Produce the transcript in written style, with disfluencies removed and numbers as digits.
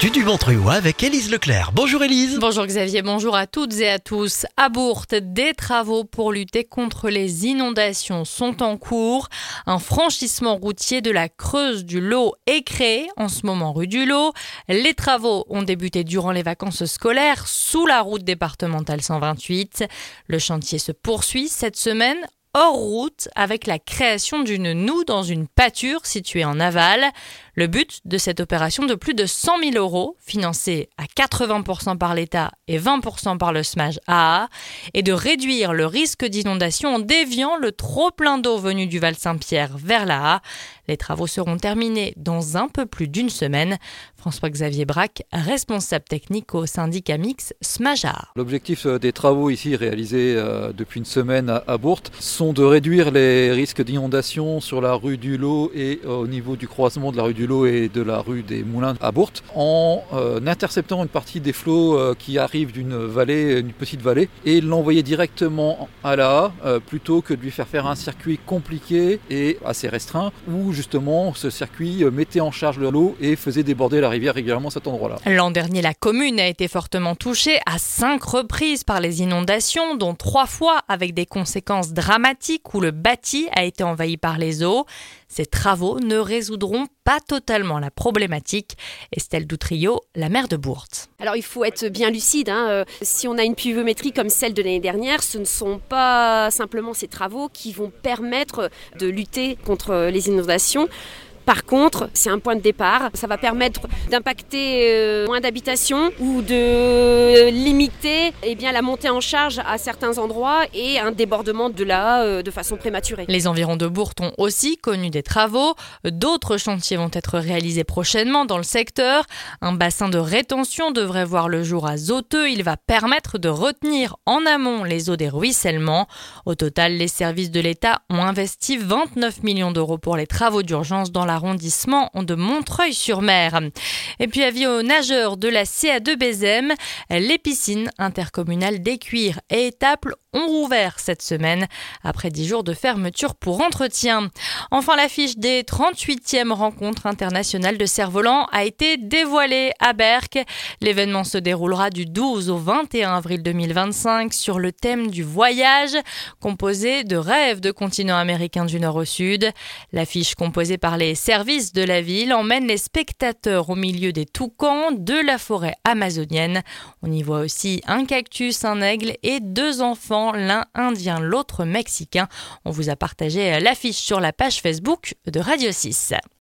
L'actu du Montreuil avec Élise Leclerc. Bonjour Élise. Bonjour Xavier, bonjour à toutes et à tous. À Bourte, des travaux pour lutter contre les inondations sont en cours. Un franchissement routier de la Creuse du Lot est créé en ce moment rue du Lot. Les travaux ont débuté durant les vacances scolaires sous la route départementale 128. Le chantier se poursuit cette semaine hors route avec la création d'une noue dans une pâture située en aval. Le but de cette opération de plus de 100 000 €, financée à 80% par l'État et 20% par le SMAJ AA, est de réduire le risque d'inondation en déviant le trop-plein d'eau venu du Val-Saint-Pierre vers la A. Les travaux seront terminés dans un peu plus d'une semaine. François-Xavier Braque, responsable technique au syndicat mixte SMAJ AA. L'objectif des travaux ici réalisés depuis une semaine à Bourte sont de réduire les risques d'inondation sur la rue du Lot et au niveau du croisement de la rue du Lot et de la rue des Moulins à Bourte en interceptant une partie des flots qui arrivent d'une vallée, une petite vallée, et l'envoyer directement à la A plutôt que de lui faire un circuit compliqué et assez restreint où justement ce circuit mettait en charge l'eau et faisait déborder la rivière régulièrement à cet endroit-là. L'an dernier, la commune a été fortement touchée à 5 reprises par les inondations, dont 3 fois avec des conséquences dramatiques où le bâti a été envahi par les eaux. Ces travaux ne résoudront pas totalement la problématique. Estelle Doutrio, la maire de Bourte. Alors il faut être bien lucide. Si on a une pluviométrie comme celle de l'année dernière, ce ne sont pas simplement ces travaux qui vont permettre de lutter contre les inondations. Par contre, c'est un point de départ. Ça va permettre d'impacter moins d'habitations ou de limiter la montée en charge à certains endroits et un débordement de la de façon prématurée. Les environs de Bourte ont aussi connu des travaux. D'autres chantiers vont être réalisés prochainement dans le secteur. Un bassin de rétention devrait voir le jour à Zoteux. Il va permettre de retenir en amont les eaux des ruissellements. Au total, les services de l'État ont investi 29 millions d'euros pour les travaux d'urgence dans l'arrondissement de Montreuil-sur-Mer. Et puis avis aux nageurs de la CA2 Bézem, les piscines intercommunales d'Écuire et Étaples ont rouvert cette semaine après 10 jours de fermeture pour entretien. Enfin, l'affiche des 38e rencontres internationales de cerf-volant a été dévoilée à Berck. L'événement se déroulera du 12 au 21 avril 2025 sur le thème du voyage, composé de rêves de continent américain du nord au sud. L'affiche composée par les services de la ville emmène les spectateurs au milieu des toucans de la forêt amazonienne. On y voit aussi un cactus, un aigle et 2 enfants, l'un indien, l'autre mexicain. On vous a partagé l'affiche sur la page Facebook de Radio 6.